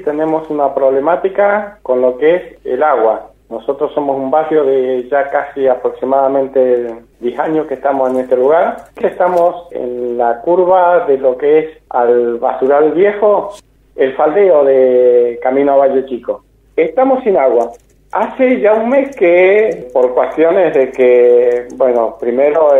Tenemos una problemática con lo que es el agua. Nosotros somos un barrio de ya casi aproximadamente 10 años que estamos en este lugar. Estamos en la curva de lo que es al basural viejo, el faldeo de Camino a Valle Chico. Estamos sin agua. Hace ya un mes que, por cuestiones de que, bueno, primero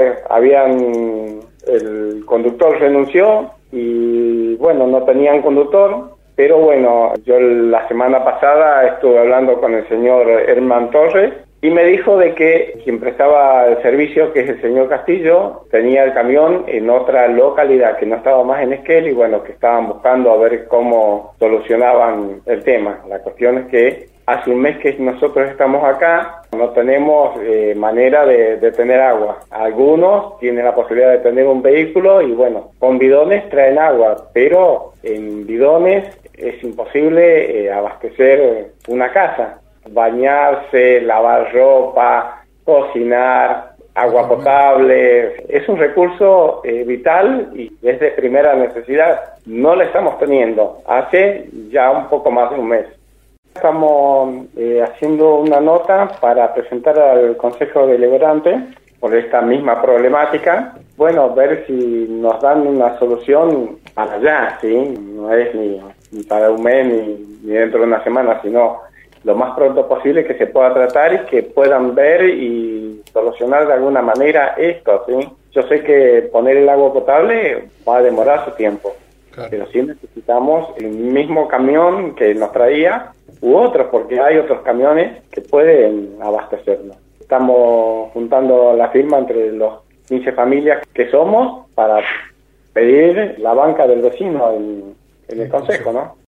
el conductor renunció y, bueno, no tenían conductor. Pero bueno, yo la semana pasada estuve hablando con el señor Herman Torres y me dijo de que quien prestaba el servicio, que es el señor Castillo, tenía el camión en otra localidad, que no estaba más en Esquel y bueno, que estaban buscando a ver cómo solucionaban el tema. La cuestión es que hace un mes que nosotros estamos acá, no tenemos manera de tener agua. Algunos tienen la posibilidad de tener un vehículo y bueno, con bidones traen agua, pero en bidones es imposible abastecer una casa. Bañarse, lavar ropa, cocinar, agua potable, es un recurso vital y es de primera necesidad. No la estamos teniendo hace ya un poco más de un mes. Estamos haciendo una nota para presentar al Consejo Deliberante por esta misma problemática. Bueno, ver si nos dan una solución para allá, ¿sí? No es ni para un mes ni dentro de una semana, sino lo más pronto posible que se pueda tratar y que puedan ver y solucionar de alguna manera esto, ¿sí? Yo sé que poner el agua potable va a demorar su tiempo, claro, pero sí necesitamos el mismo camión que nos traía u otros, porque hay otros camiones que pueden abastecernos. Estamos juntando la firma entre los 15 familias que somos para pedir la banca del vecino en el consejo, ¿no?